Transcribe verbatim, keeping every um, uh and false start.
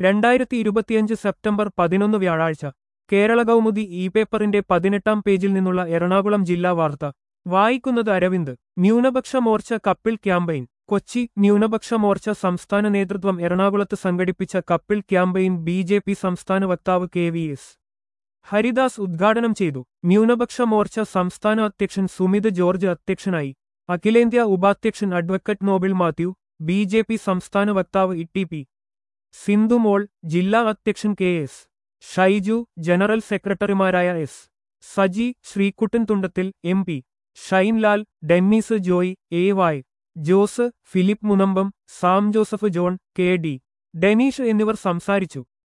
രണ്ടായിരത്തി ഇരുപത്തിയഞ്ച് സെപ്റ്റംബർ പതിനൊന്ന് വ്യാഴാഴ്ച കേരള കൗമുദി ഇ പേപ്പറിന്റെ പതിനെട്ടാം പേജിൽ നിന്നുള്ള എറണാകുളം ജില്ലാ വാർത്ത വായിക്കുന്നത് അരവിന്ദ്. ന്യൂനപക്ഷ മോർച്ച കപ്പിൾ ക്യാമ്പയിൻ കൊച്ചി. ന്യൂനപക്ഷ മോർച്ച സംസ്ഥാന നേതൃത്വം എറണാകുളത്ത് സംഘടിപ്പിച്ച couple campaign B J P സംസ്ഥാന വക്താവ് കെ വി എസ് ഹരിദാസ് ഉദ്ഘാടനം ചെയ്തു. ന്യൂനപക്ഷ മോർച്ച സംസ്ഥാന അധ്യക്ഷൻ സുമിത് ജോർജ് അധ്യക്ഷനായി. അഖിലേന്ത്യാ ഉപാധ്യക്ഷൻ advocate Noble Mathew, B J P സംസ്ഥാന വക്താവ് ഇ ടി പി സിന്ധുമോൾ, ജില്ലാ അധ്യക്ഷൻ കെ എസ് ഷൈജു, ജനറൽ സെക്രട്ടറിമാരായ S Saji, Sreekuttan Thundathil, M P Shainlal, Dennis Joy, A Y Jose, Philip Munambam, Sam Joseph John, K D Denish എന്നിവർ സംസാരിച്ചു.